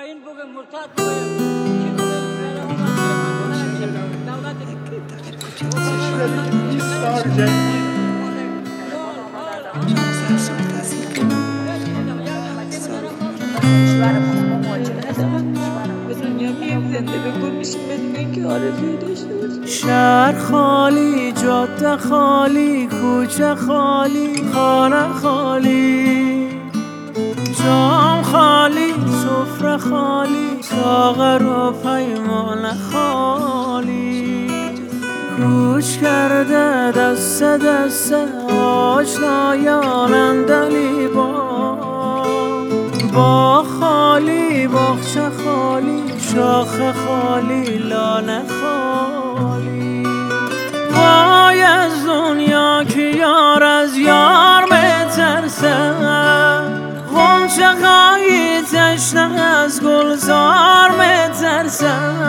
این بگه مرتد شهر خالی، جاده خالی، کوچه خالی، خانه خالی، جام خالی، سفره خالی، ساغر و پیمانه خالی. کوچ کرده دست دست آشنایان دلی با خالی، باغچه خالی، شاخ خالی، لانه خالی. وای از دنیا که یار از یار بترسه، غنچه خواهی تشنه از گلزار بترسه.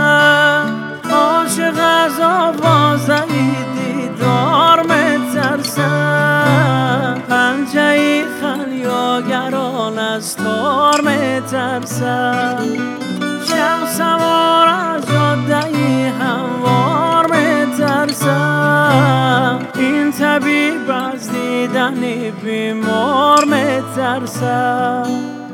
عاشق از آوازه دیدار بترسه، پنجه خلیاگران از تار بترسه. شب سوار از جاده هموار بترسه، این طبیب از دیدن بیمار بترسه.